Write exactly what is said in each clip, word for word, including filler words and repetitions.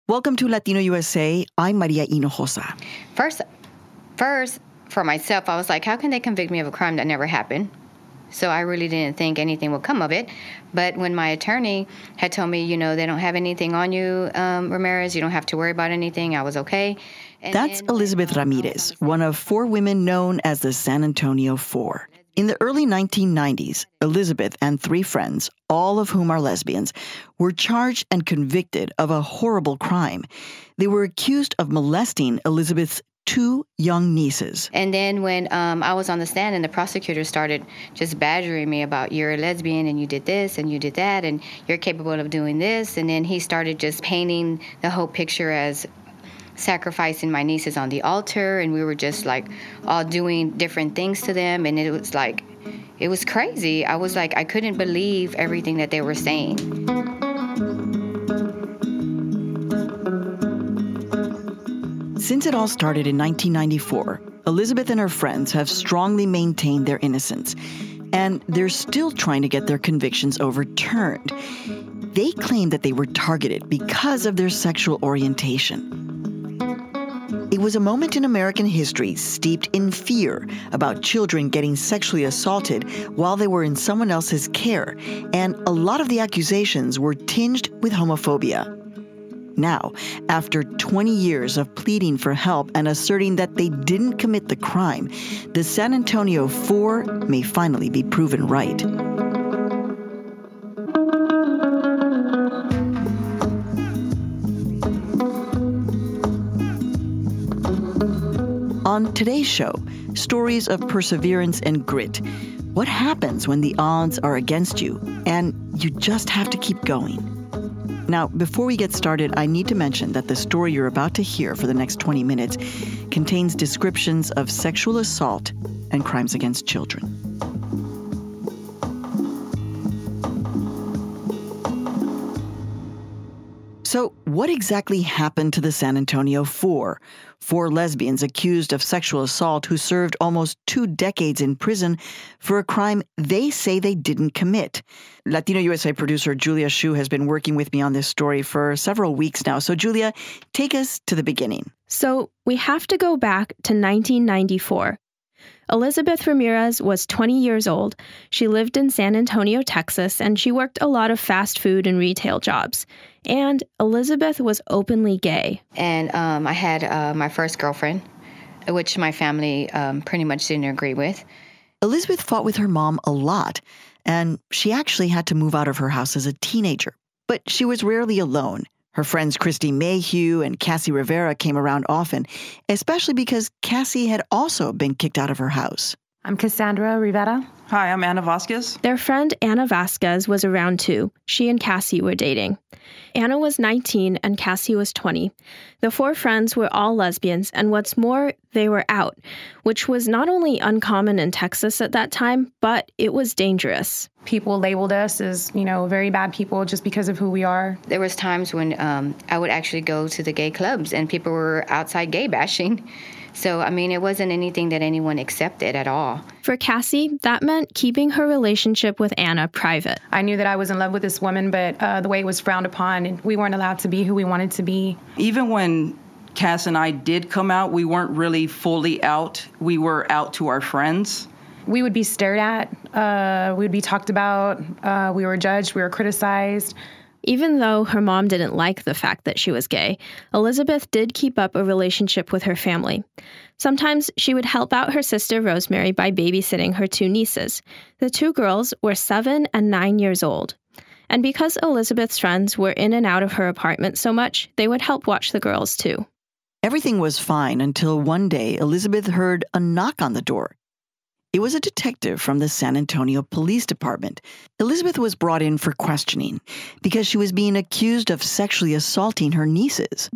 Welcome to Latino U S A. I'm Maria Hinojosa. First, first, for myself, I was like, how can they convict me of a crime that never happened? So I really didn't think anything would come of it. But when my attorney had told me, you know, they don't have anything on you, um, Ramirez, you don't have to worry about anything, I was okay. And That's then, Elizabeth um, Ramirez, one of four women known as the San Antonio Four. In the early nineteen nineties, Elizabeth and three friends, all of whom are lesbians, were charged and convicted of a horrible crime. They were accused of molesting Elizabeth's two young nieces. And then when um, I was on the stand and the prosecutor started just badgering me about, you're a lesbian and you did this and you did that and you're capable of doing this. And then he started just painting the whole picture as sacrificing my nieces on the altar. And we were just like all doing different things to them. And it was like, it was crazy. I was like, I couldn't believe everything that they were saying. Since it all started in nineteen ninety-four, Elizabeth and her friends have strongly maintained their innocence, and they're still trying to get their convictions overturned. They claim that they were targeted because of their sexual orientation. It was a moment in American history steeped in fear about children getting sexually assaulted while they were in someone else's care, and a lot of the accusations were tinged with homophobia. Now, after twenty years of pleading for help and asserting that they didn't commit the crime, the San Antonio Four may finally be proven right. On today's show, stories of perseverance and grit. What happens when the odds are against you and you just have to keep going? Now, before we get started, I need to mention that the story you're about to hear for the next twenty minutes contains descriptions of sexual assault and crimes against children. So, what exactly happened to the San Antonio Four? Four lesbians accused of sexual assault who served almost two decades in prison for a crime they say they didn't commit. Latino U S A producer Julia Shu has been working with me on this story for several weeks now. So, Julia, take us to the beginning. So, we have to go back to nineteen ninety-four. Elizabeth Ramirez was twenty years old. She lived in San Antonio, Texas, and she worked a lot of fast food and retail jobs. And Elizabeth was openly gay. And um, I had uh, my first girlfriend, which my family um, pretty much didn't agree with. Elizabeth fought with her mom a lot, and she actually had to move out of her house as a teenager. But she was rarely alone. Her friends Christy Mayhew and Cassie Rivera came around often, especially because Cassie had also been kicked out of her house. I'm Cassandra Rivera. Hi, I'm Anna Vasquez. Their friend Anna Vasquez was around too. She and Cassie were dating. Anna was nineteen and Cassie was twenty. The four friends were all lesbians, and what's more, they were out, which was not only uncommon in Texas at that time, but it was dangerous. People labeled us as, you know, very bad people just because of who we are. There was times when um, I would actually go to the gay clubs and people were outside gay bashing. So, I mean, it wasn't anything that anyone accepted at all. For Cassie, that meant keeping her relationship with Anna private. I knew that I was in love with this woman, but uh, the way it was frowned upon, and we weren't allowed to be who we wanted to be. Even when Cass and I did come out, we weren't really fully out. We were out to our friends. We would be stared at. Uh, we would be talked about. Uh, we were judged. We were criticized. Even though her mom didn't like the fact that she was gay, Elizabeth did keep up a relationship with her family. Sometimes she would help out her sister Rosemary by babysitting her two nieces. The two girls were seven and nine years old. And because Elizabeth's friends were in and out of her apartment so much, they would help watch the girls too. Everything was fine until one day Elizabeth heard a knock on the door. It was a detective from the San Antonio Police Department. Elizabeth was brought in for questioning because she was being accused of sexually assaulting her nieces.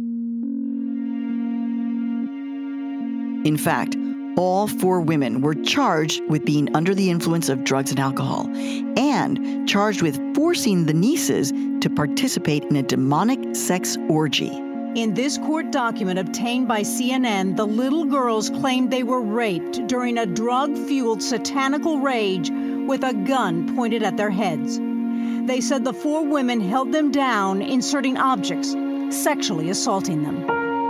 In fact, all four women were charged with being under the influence of drugs and alcohol, and charged with forcing the nieces to participate in a demonic sex orgy. In this court document obtained by C N N, the little girls claimed they were raped during a drug-fueled satanical rage with a gun pointed at their heads. They said the four women held them down, inserting objects sexually assaulting them.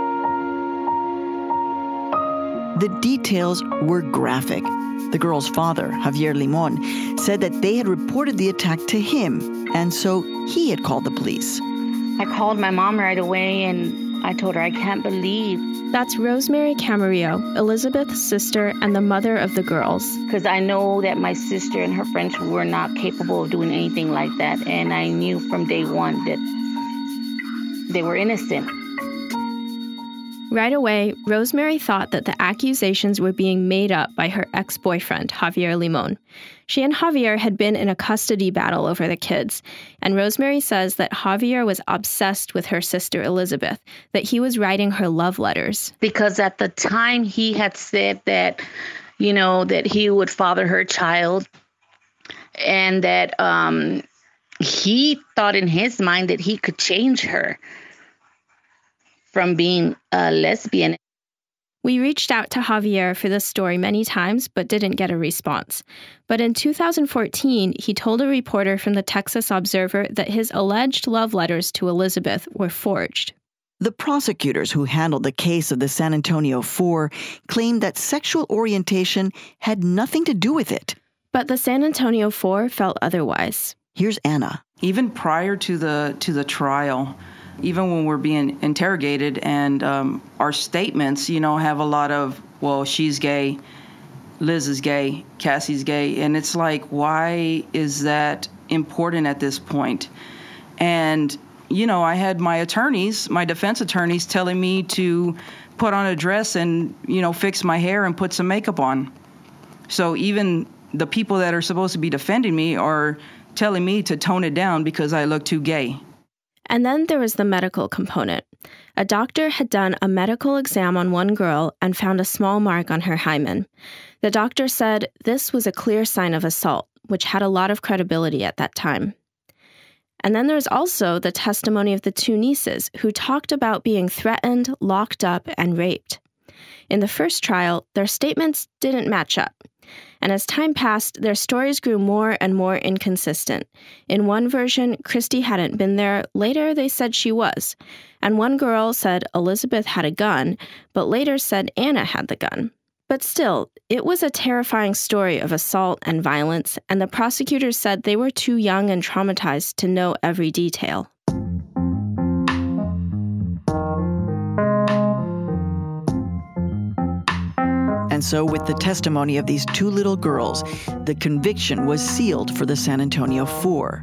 The details were graphic. The girl's father, Javier Limon, said that they had reported the attack to him, and so he had called the police. I called my mom right away, and I told her, I can't believe. That's Rosemary Camarillo, Elizabeth's sister and the mother of the girls. Because I know that my sister and her friends were not capable of doing anything like that, and I knew from day one that they were innocent. Right away, Rosemary thought that the accusations were being made up by her ex-boyfriend, Javier Limon. She and Javier had been in a custody battle over the kids, and Rosemary says that Javier was obsessed with her sister Elizabeth, that he was writing her love letters. Because at the time he had said that, you know, that he would father her child, and that um, he thought in his mind that he could change her from being a lesbian. We reached out to Javier for this story many times, but didn't get a response. But in two thousand fourteen, he told a reporter from the Texas Observer that his alleged love letters to Elizabeth were forged. The prosecutors who handled the case of the San Antonio Four claimed that sexual orientation had nothing to do with it. But the San Antonio Four felt otherwise. Here's Anna. Even prior to the to the trial, even when we're being interrogated and um, our statements, you know, have a lot of, well, she's gay, Liz is gay, Cassie's gay. And it's like, why is that important at this point? And, you know, I had my attorneys, my defense attorneys telling me to put on a dress and, you know, fix my hair and put some makeup on. So even the people that are supposed to be defending me are telling me to tone it down because I look too gay. And then there was the medical component. A doctor had done a medical exam on one girl and found a small mark on her hymen. The doctor said this was a clear sign of assault, which had a lot of credibility at that time. And then there's also the testimony of the two nieces who talked about being threatened, locked up, and raped. In the first trial, their statements didn't match up. And as time passed, their stories grew more and more inconsistent. In one version, Christy hadn't been there. Later, they said she was. And one girl said Elizabeth had a gun, but later said Anna had the gun. But still, it was a terrifying story of assault and violence, and the prosecutors said they were too young and traumatized to know every detail. And so, with the testimony of these two little girls, the conviction was sealed for the San Antonio Four.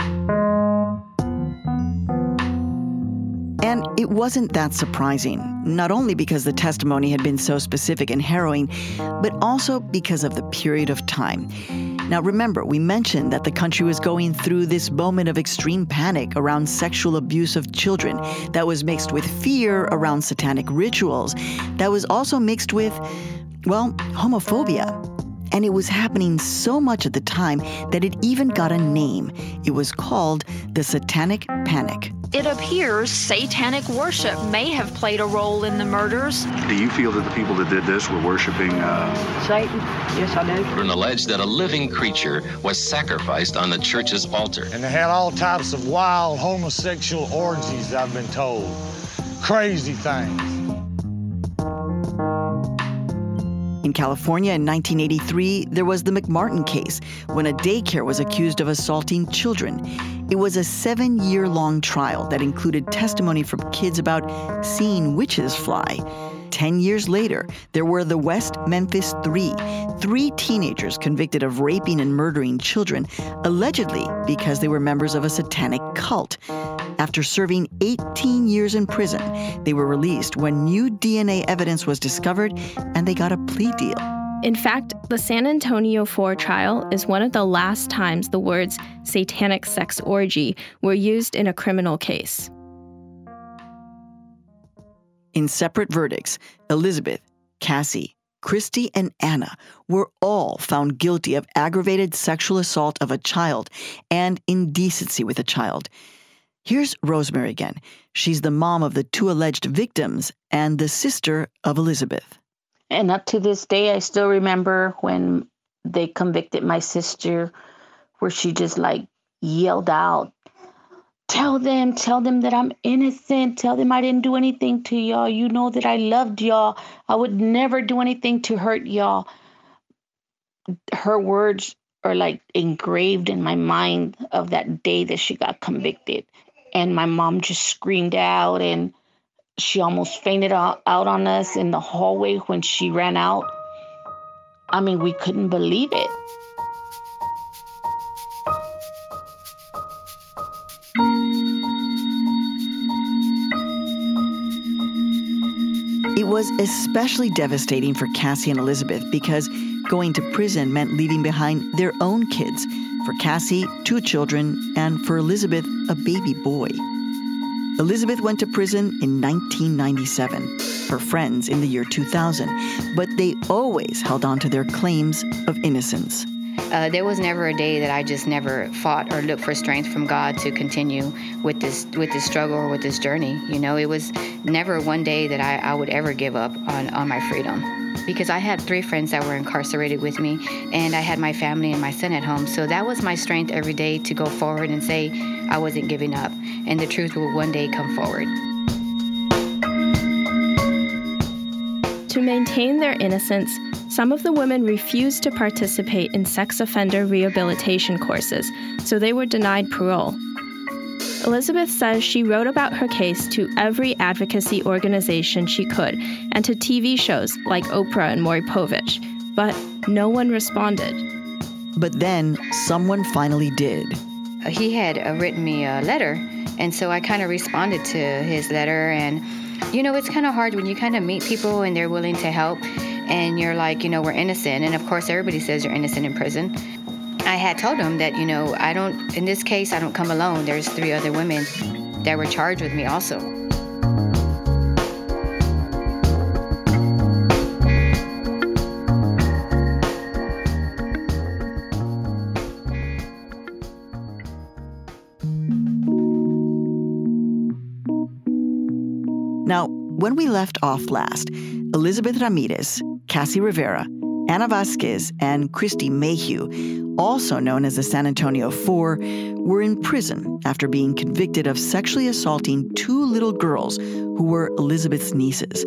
And it wasn't that surprising, not only because the testimony had been so specific and harrowing, but also because of the period of time. Now, remember, we mentioned that the country was going through this moment of extreme panic around sexual abuse of children that was mixed with fear around satanic rituals, that was also mixed with, well, homophobia. And it was happening so much at the time that it even got a name. It was called the Satanic Panic. It appears satanic worship may have played a role in the murders. Do you feel that the people that did this were worshiping uh... Satan? Yes, I do. And alleged that a living creature was sacrificed on the church's altar. And they had all types of wild homosexual orgies, I've been told. Crazy things. In California in nineteen eighty-three, there was the McMartin case when a daycare was accused of assaulting children. It was a seven-year-long trial that included testimony from kids about seeing witches fly. Ten years later, there were the West Memphis Three, three teenagers convicted of raping and murdering children, allegedly because they were members of a satanic cult. After serving eighteen years in prison, they were released when new D N A evidence was discovered, and they got a plea deal. In fact, the San Antonio Four trial is one of the last times the words satanic sex orgy were used in a criminal case. In separate verdicts, Elizabeth, Cassie, Christy, and Anna were all found guilty of aggravated sexual assault of a child and indecency with a child. Here's Rosemary again. She's the mom of the two alleged victims and the sister of Elizabeth. And up to this day, I still remember when they convicted my sister, where she just like yelled out tell them, tell them that I'm innocent. Tell them I didn't do anything to y'all. You know that I loved y'all. I would never do anything to hurt y'all. Her words are like engraved in my mind of that day that she got convicted. And my mom just screamed out, and she almost fainted out, out on us in the hallway when she ran out. I mean, we couldn't believe it. It was especially devastating for Cassie and Elizabeth because going to prison meant leaving behind their own kids. For Cassie, two children, and for Elizabeth, a baby boy. Elizabeth went to prison in nineteen ninety-seven, her friends in the year two thousand, but they always held on to their claims of innocence. Uh, there was never a day that I just never fought or looked for strength from God to continue with this with this struggle or with this journey. You know, it was never one day that I, I would ever give up on, on my freedom. Because I had three friends that were incarcerated with me, and I had my family and my son at home. So that was my strength every day to go forward and say I wasn't giving up, and the truth will one day come forward. To maintain their innocence, some of the women refused to participate in sex offender rehabilitation courses, so they were denied parole. Elizabeth says she wrote about her case to every advocacy organization she could and to T V shows like Oprah and Maury Povich, but no one responded. But then someone finally did. He had uh, written me a letter, and so I kind of responded to his letter. And, you know, it's kind of hard when you kind of meet people and they're willing to help, and you're like, you know, we're innocent. And, of course, everybody says you're innocent in prison. I had told him that, you know, I don't, in this case, I don't come alone. There's three other women that were charged with me also. Now, when we left off last, Elizabeth Ramirez, Cassie Rivera, Ana Vasquez, and Christy Mayhew, also known as the San Antonio Four, were in prison after being convicted of sexually assaulting two little girls who were Elizabeth's nieces.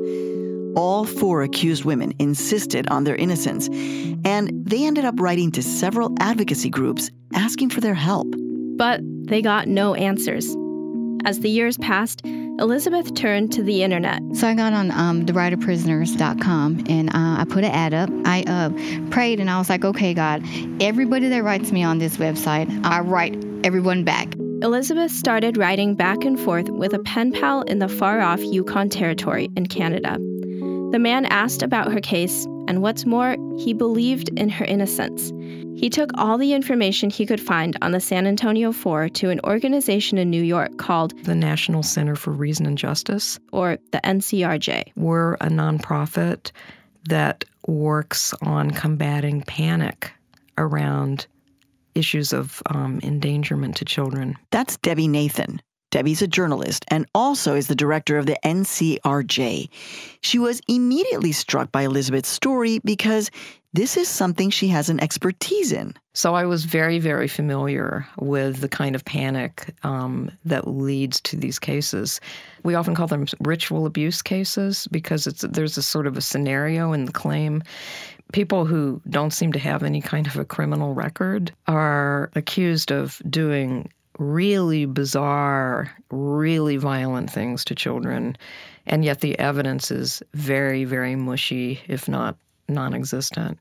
All four accused women insisted on their innocence, and they ended up writing to several advocacy groups asking for their help. But they got no answers. As the years passed, Elizabeth turned to the internet. So I got on um, the right of prisoners dot com, and uh, I put an ad up. I uh, prayed, and I was like, okay, God, everybody that writes me on this website, I write everyone back. Elizabeth started writing back and forth with a pen pal in the far-off Yukon Territory in Canada. The man asked about her case, and what's more, he believed in her innocence. He took all the information he could find on the San Antonio Four to an organization in New York called the National Center for Reason and Justice, or the N C R J. We're a nonprofit that works on combating panic around issues of um, endangerment to children. That's Debbie Nathan. Debbie's a journalist and also is the director of the N C R J. She was immediately struck by Elizabeth's story because this is something she has an expertise in. So I was very, very familiar with the kind of panic um, that leads to these cases. We often call them ritual abuse cases because it's there's a sort of a scenario in the claim. People who don't seem to have any kind of a criminal record are accused of doing really bizarre, really violent things to children, and yet the evidence is very, very mushy, if not non-existent.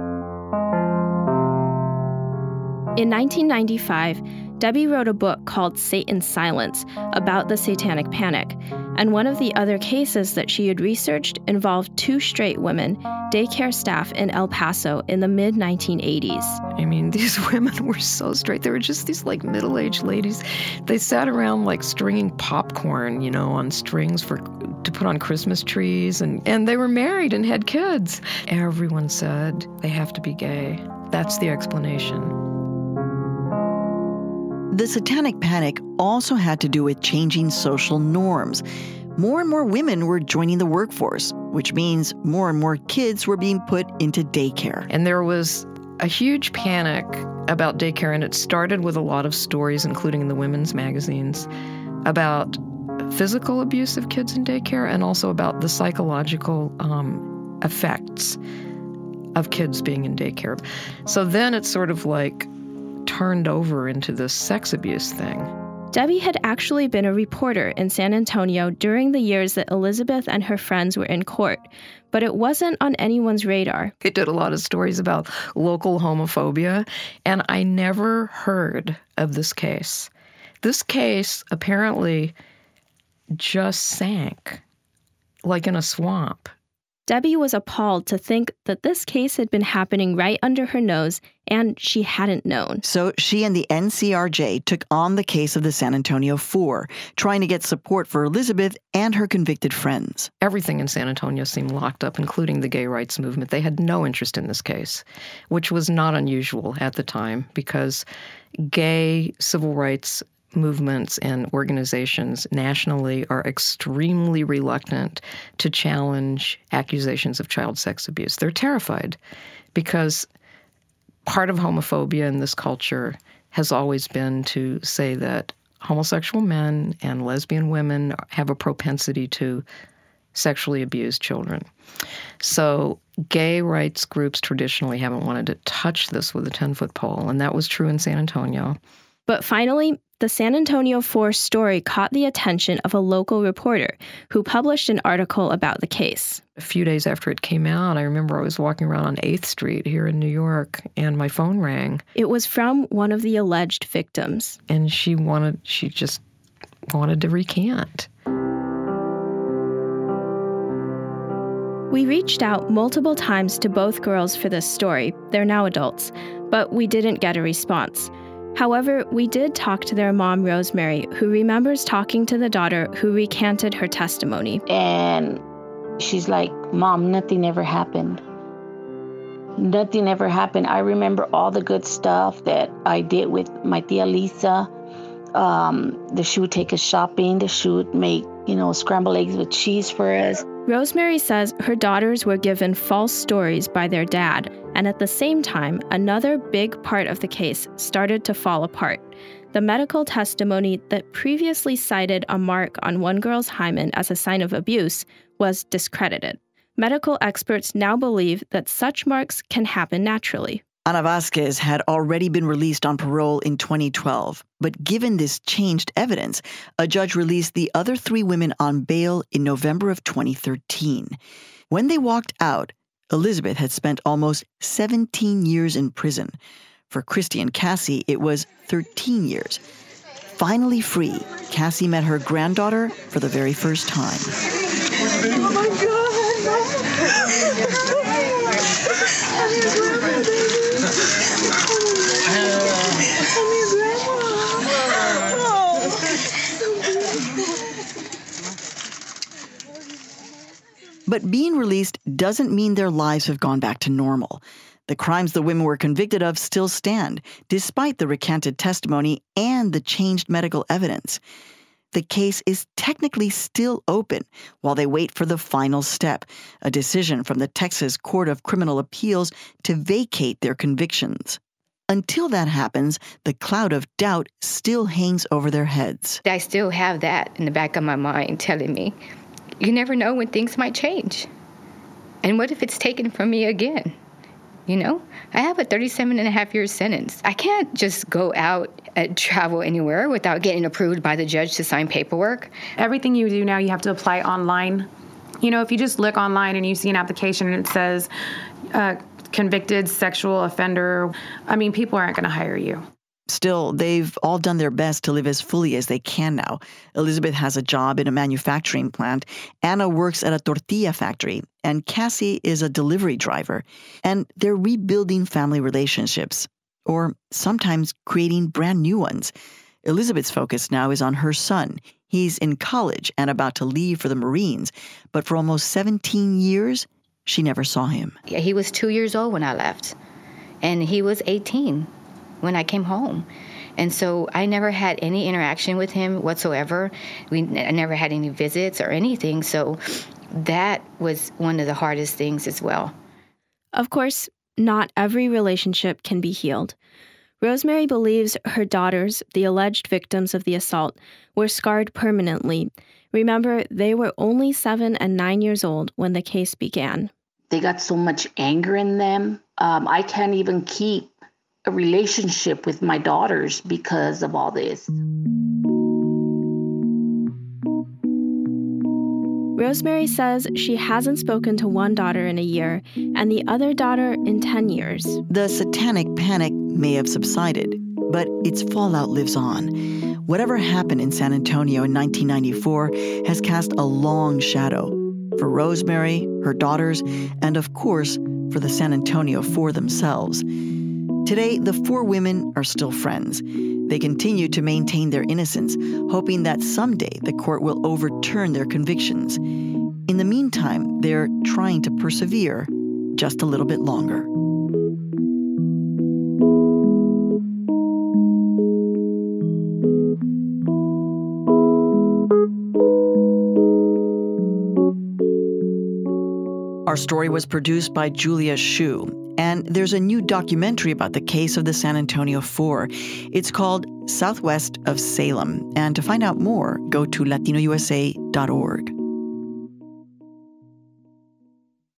In nineteen ninety-five, Debbie wrote a book called Satan's Silence about the Satanic Panic, and one of the other cases that she had researched involved two straight women, daycare staff in El Paso in the mid nineteen eighties. I mean, these women were so straight. They were just these, like, middle-aged ladies. They sat around, like, stringing popcorn, you know, on strings for to put on Christmas trees, and, and they were married and had kids. Everyone said they have to be gay. That's the explanation. The Satanic Panic also had to do with changing social norms. More and more women were joining the workforce, which means more and more kids were being put into daycare. And there was a huge panic about daycare, and it started with a lot of stories, including in the women's magazines, about physical abuse of kids in daycare and also about the psychological um, effects of kids being in daycare. So then it sort of like turned over into this sex abuse thing. Debbie had actually been a reporter in San Antonio during the years that Elizabeth and her friends were in court, but it wasn't on anyone's radar. It did a lot of stories about local homophobia, and I never heard of this case. This case apparently just sank, like in a swamp. Debbie was appalled to think that this case had been happening right under her nose, and she hadn't known. So she and the N C R J took on the case of the San Antonio Four, trying to get support for Elizabeth and her convicted friends. Everything in San Antonio seemed locked up, including the gay rights movement. They had no interest in this case, which was not unusual at the time because gay civil rights movements and organizations nationally are extremely reluctant to challenge accusations of child sex abuse. They're terrified because part of homophobia in this culture has always been to say that homosexual men and lesbian women have a propensity to sexually abuse children. So gay rights groups traditionally haven't wanted to touch this with a ten-foot pole, and that was true in San Antonio. But finally, the San Antonio Four story caught the attention of a local reporter who published an article about the case. A few days after it came out, I remember I was walking around on eighth street here in New York, and my phone rang. It was from one of the alleged victims. And she wanted, she just wanted to recant. We reached out multiple times to both girls for this story. They're now adults, but we didn't get a response. However, we did talk to their mom, Rosemary, who remembers talking to the daughter who recanted her testimony. And she's like, Mom, nothing ever happened. Nothing ever happened. I remember all the good stuff that I did with my tia Lisa. Um, that she would take us shopping, that she would make, you know, scrambled eggs with cheese for us. Rosemary says her daughters were given false stories by their dad, and at the same time, another big part of the case started to fall apart. The medical testimony that previously cited a mark on one girl's hymen as a sign of abuse was discredited. Medical experts now believe that such marks can happen naturally. Ana Vasquez had already been released on parole in twenty twelve, but given this changed evidence, a judge released the other three women on bail in November of twenty thirteen. When they walked out, Elizabeth had spent almost seventeen years in prison. For Christy and Cassie, it was thirteen years. Finally free, Cassie met her granddaughter for the very first time. Oh my God! But being released doesn't mean their lives have gone back to normal. The crimes the women were convicted of still stand, despite the recanted testimony and the changed medical evidence. The case is technically still open while they wait for the final step, a decision from the Texas Court of Criminal Appeals to vacate their convictions. Until that happens, the cloud of doubt still hangs over their heads. I still have that in the back of my mind telling me, you never know when things might change. And what if it's taken from me again? You know, I have a thirty-seven and a half year sentence. I can't just go out and travel anywhere without getting approved by the judge to sign paperwork. Everything you do now, you have to apply online. You know, if you just look online and you see an application and it says uh, convicted sexual offender, I mean, people aren't going to hire you. Still, they've all done their best to live as fully as they can now. Elizabeth has a job in a manufacturing plant. Anna works at a tortilla factory. And Cassie is a delivery driver. And they're rebuilding family relationships, or sometimes creating brand new ones. Elizabeth's focus now is on her son. He's in college and about to leave for the Marines. But for almost seventeen years, she never saw him. Yeah, he was two years old when I left. And he was eighteen. When I came home. And so I never had any interaction with him whatsoever. We I never had any visits or anything. So that was one of the hardest things as well. Of course, not every relationship can be healed. Rosemary believes her daughters, the alleged victims of the assault, were scarred permanently. Remember, they were only seven and nine years old when the case began. They got so much anger in them. Um, I can't even keep a relationship with my daughters because of all this. Rosemary says she hasn't spoken to one daughter in a year and the other daughter in ten years. The satanic panic may have subsided, but its fallout lives on. Whatever happened in San Antonio in nineteen ninety-four has cast a long shadow for Rosemary, her daughters, and of course, for the San Antonio Four themselves. Today, the four women are still friends. They continue to maintain their innocence, hoping that someday the court will overturn their convictions. In the meantime, they're trying to persevere just a little bit longer. Our story was produced by Julia Shu, and there's a new documentary about the case of the San Antonio Four. It's called Southwest of Salem, and to find out more, go to latino u s a dot org.